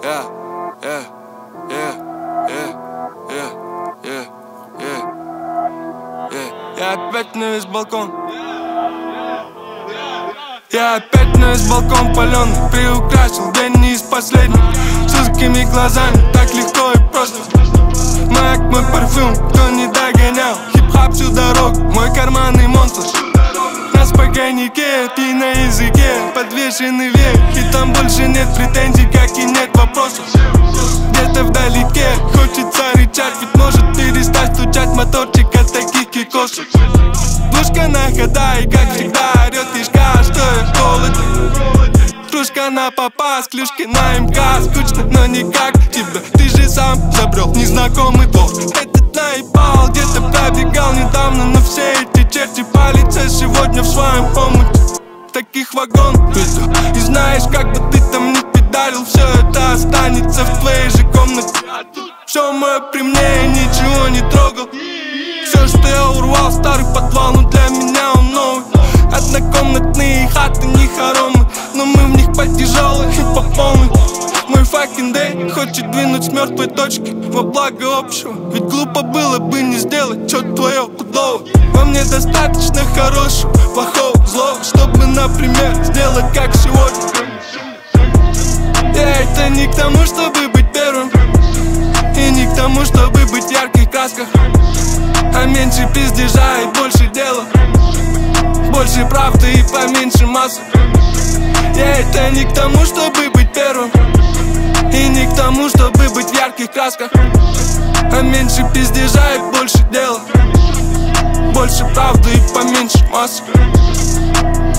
Я опять на весь балкон. Я опять на весь балкон паленый, приукрасил день не из последних. С узкими глазами, так легко и просто. Маяк мой парфюм, кто не догонял. Хип-хап всю дорогу, мой карманный монстр. На спокойнике, ты на языке, подвешенный век. И там больше нет претензий, как и нет вопросов. Где-то вдалеке хочется рычать, ведь может перестать стучать моторчик от таких кикосов. Глушка на хода и как всегда орёт кишка, что я холоден. Кружка на попас, клюшки на МК. Скучно, но никак тебя, ты же сам забрел незнакомый двор. Этот наебал, где-то пробегал недавно, но все эти черти палятся сегодня в своем омуте. Таких вагон иду, и знаешь, как бы ты там ни педалил, все это останется в твоей же комнате. Все мое при мне, я ничего не трогал. Все, что я урвал, старый подвал, но для меня он новый. Однокомнатные хаты не хоромы, но мы в них по тяжелой и по полной. Мой fucking day хочет двинуть с мертвой точки во благо общего. Ведь глупо было бы не сделать что-то твое худого. Во мне достаточно хорошего, плохого, злого, чтобы, например, сделать как сегодня. Я это не к тому, чтобы быть первым, и не к тому, чтобы быть в ярких красках, а меньше пиздежа и больше дела, больше правды и поменьше масок. Я это не к тому, чтобы быть первым, и не к тому, чтобы быть в ярких красках, а меньше пиздежа и больше дела, больше правды и поменьше масок.